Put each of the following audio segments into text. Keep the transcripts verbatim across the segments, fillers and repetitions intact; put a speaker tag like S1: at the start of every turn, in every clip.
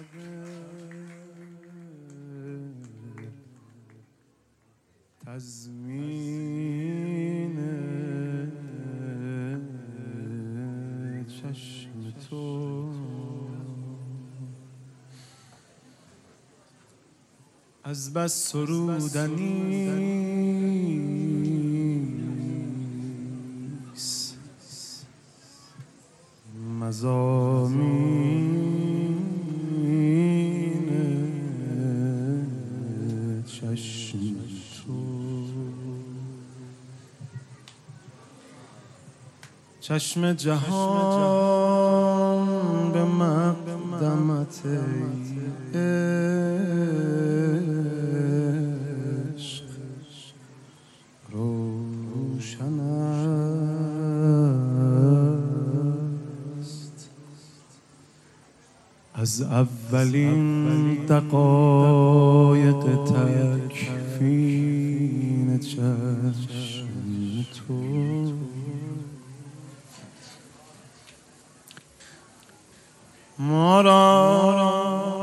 S1: تضمین چشم تو از بس سرودنیست مضامین چشم تو چشم جهان به مقدمت عشق روشن است از اولین دقایق تکفین چشم تو ما را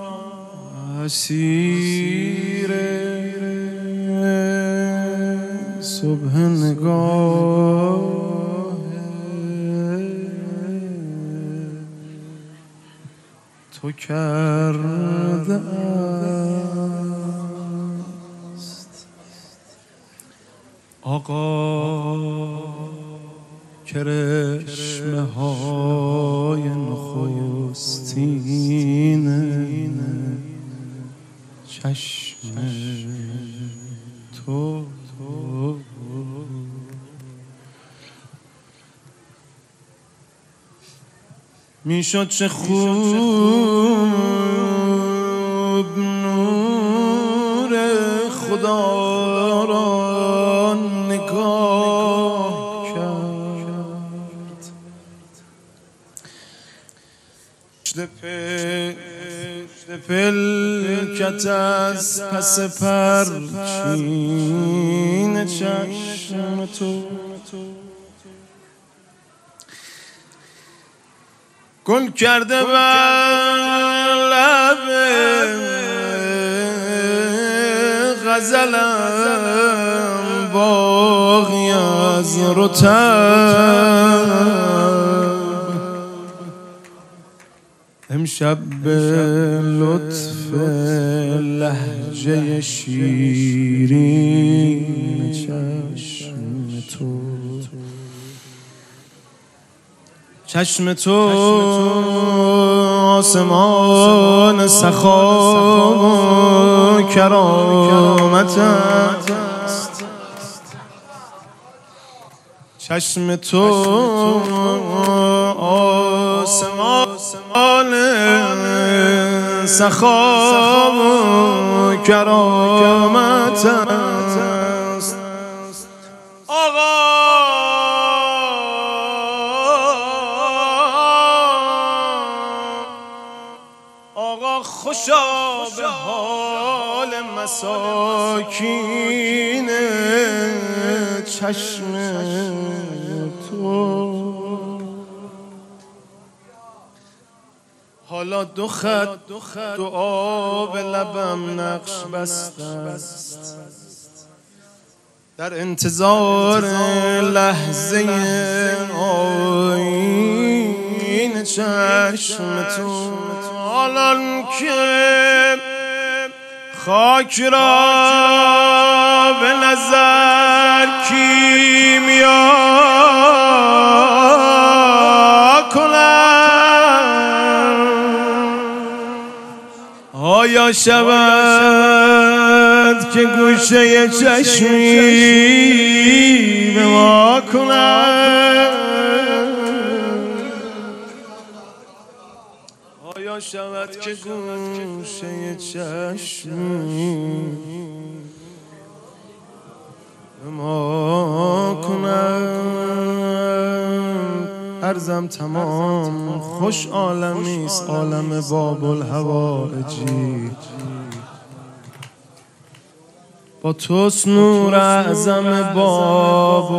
S1: اسیر صبح نگاه تو کرده است آقا کرشمه های نخستین چشم تو میشد چه خوب نور خدا را نگاه کرد پشت پلکت از پس پرچین چشم تو گل کرده بر لب غزلم باغی از رطب امشب به لطف لهجه شیرین چشم تو چشم تو آسمان سخا و کرامت است چشم تو آسمان سخا و کرامت است آقا آقا خوشا به حال مساکین چشم تو حالا دو خط دعا به لبم نقش بسته است در انتظار لحظه آیین چشم تو حالان که خاک را به نظر کیمیا آیا شود که گوشه چشمی به ما کند آیا شود که گوشه چشمی به ما کند عرضم تمام خوش عالمیست عالم باب الهوایجی با توست نور اعظم باب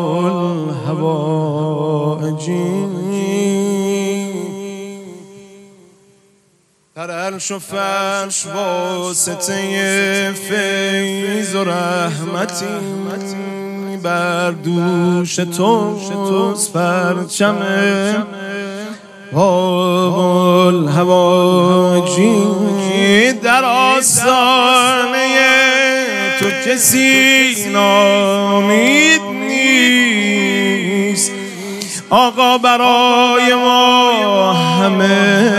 S1: الهوایجی در عرش و فرش واسطه فیض و رحمتی بر دوش توست پرچم باب الهواجی. در آستانه تو کسی نامید نیست آقا، برای ما همه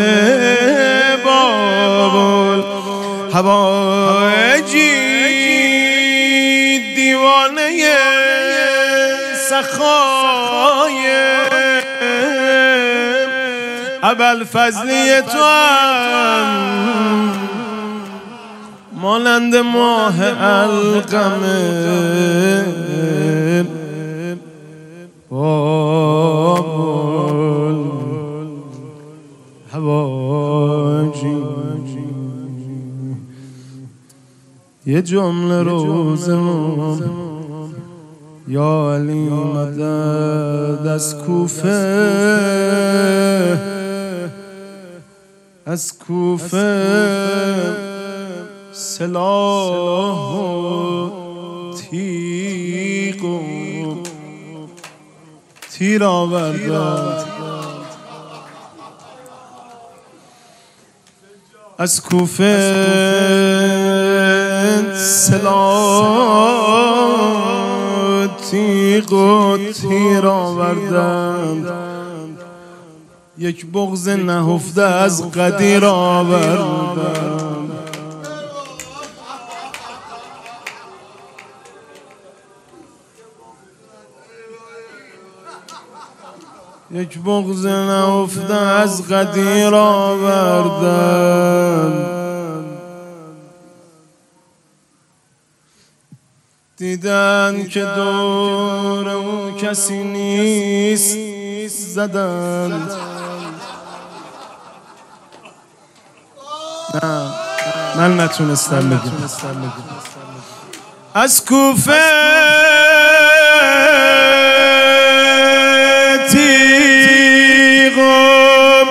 S1: باب الهواجی. دیوانه سخای ابوالفضلی تو هم مانند ماه القم باب الهواجی. یه جمله روزمون یا علی مدد از کوفه، از کوفه سلاح و تیغ و تیر آوردند، از کوفه سلاح تیغ و تیر آوردند، یک بغض نهفته از قدیر آوردند. یک بغض نهفته از قدیر آوردند. دیدن که دور او کسی نیست زدند. نه من نتونستم بگم. از کوفه تیغ و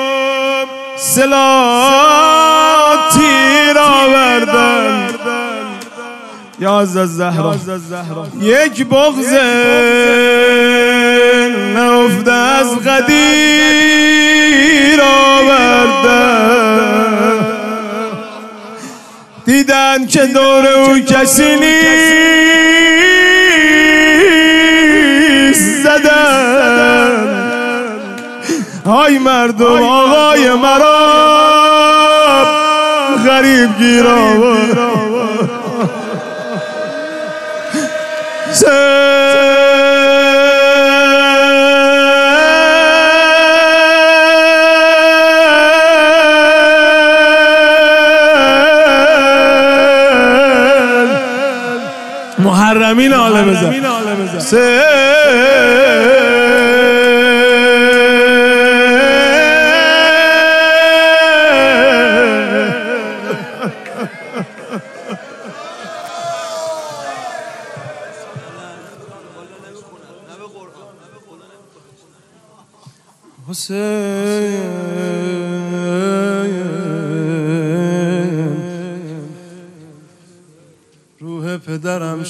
S1: سلاح تیر آوردند. یا زهرا یک بغض نهفته از قدیر آوردند. دیدن که دور او کسی نیست زدن. های مردم آقای مرا غریب گیر آورد. محرمین آله بزن. حسین روح پدرم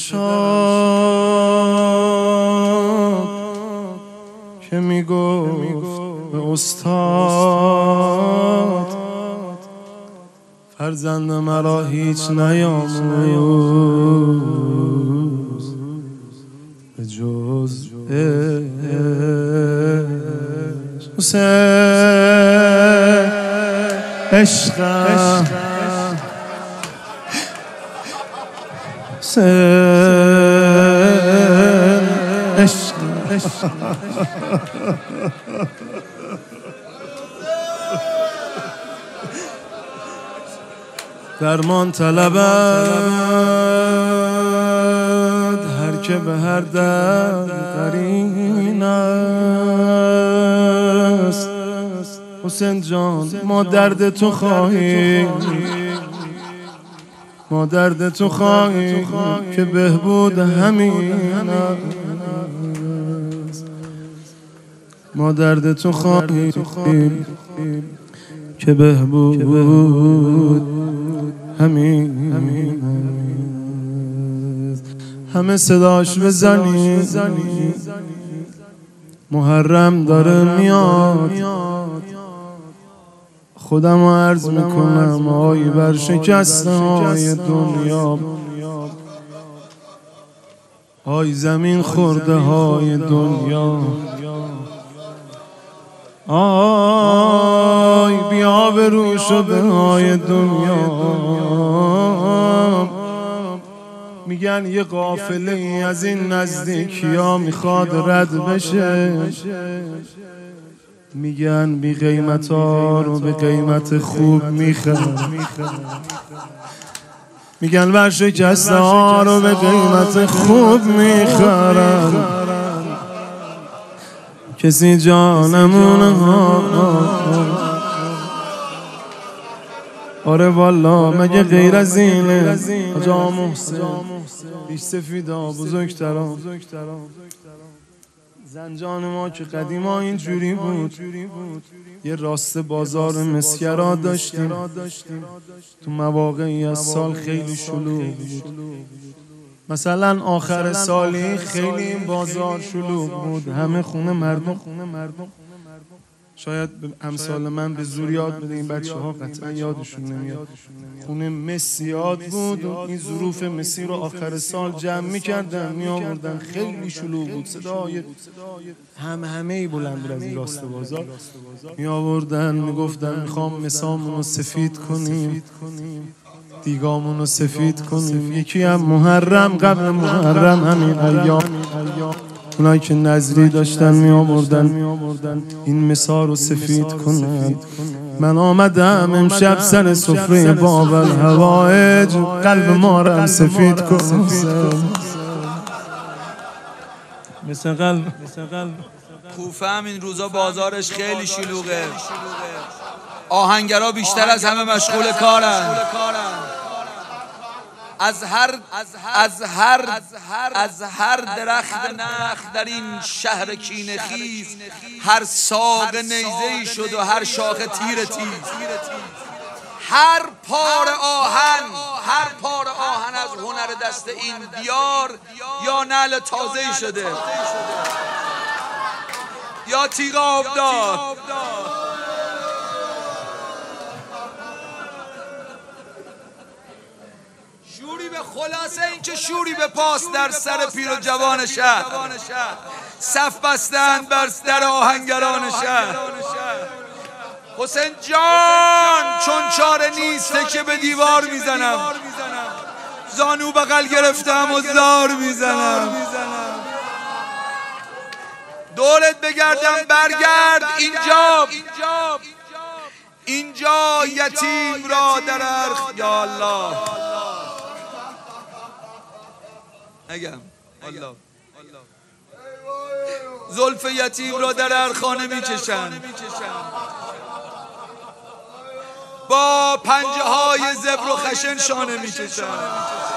S1: شاد که میگفت به استاد فرزند مرا هیچ نیاموز به جز حسین عشقم، حسین عشقم. درمان طلبد هر که به هر درد قرین است. حسین جان ما درد تو خواهیم، ما درد تو خواهیم که بهبود همین است. ما درد تو خواهیم که که بهبود همین همین همه صداش بزنی محرم داره میاد خودم رو عرض میکنم آی بر شکسته های دنیا آی زمین خورده های دنیا آی بیا برو شده های دنیا میگن یه قافله ای از این نزدیکی ها میخواد رد بشه میگن بی قیمت ها رو به قیمت خوب میخرن میگن ورشکسته ها رو به قیمت خوب میخرن کسی جانمونه ها آره والا مگه غیر از اینه آجا محسن بیش سفیدا بزرگترا زنجان ما که قدیما اینجوری بود یه راست بازار مسکرا داشتیم تو مواقعی از سال خیلی شلوغ بود مثلا آخر سالی خیلی این بازار شلوغ بود همه خونه مردم شاید به امثال من به زور یاد بده این بچه ها قطعا یادشون نمیاد خونه مسی یاد بود و این ظروف مسی رو آخر سال جمع میکردن میآوردن خیلی شلوغ بود صدای همه همه ای بلند بود از این راست بازار میآوردن میگفتن میخوام مسامون رو سفید کنیم دیگامون رو سفید کنیم یکی هم محرم قبل محرم همین ایام اونایی که نظری داشتن می آوردن این مسا رو سفید کنن من آمدم امشب سر سفره باب الهوایج قلب ما رو سفید کن مثل قلب
S2: کوفه هم این روزا بازارش خیلی شلوغه آهنگرا بیشتر از همه مشغول کارن از هر از هر از هر درخت نخل در این شهر کینه خیز هر ساق نیزه‌ای شد و هر شاخه تیر تیز هر پار آهن هر پار آهن از هنر دست این دیار یا نعل تازه‌ای شده یا تیغ آبدار شوری به خلاصه این که شوری به پاس در سر پیر و جوان شهر صف بستند بر در آهنگران شهر حسین جان چون چاره نیسته که به دیوار میزنم زانو بغل گرفتم و زار میزنم دورت بگردم برگرد اینجا اینجا یتیم را در ارخ یا الله نگم الله زلف یتیم را در ارخانه میکشند با پنجه های زبر و خشن شانه میکشند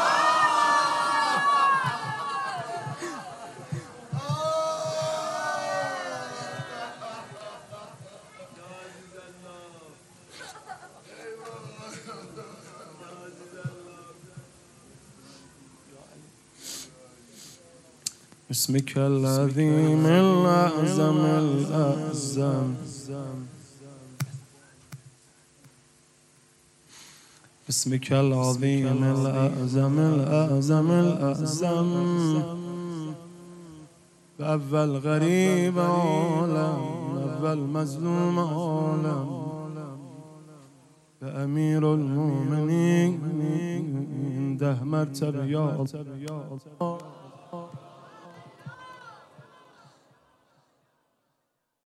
S1: اسمك العظيم الأعظم الأعظم اسمك العظيم الأعظم الأعظم الأعظم بأول غريب عالم بأول مظلوم عالم بأمير المؤمنين ده مرتبة يا الله